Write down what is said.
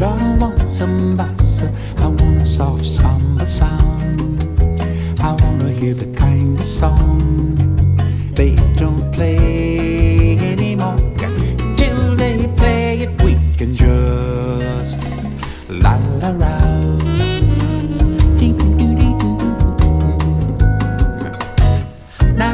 I don't want some bossa, I want a soft samba sound. I wanna hear the kind of song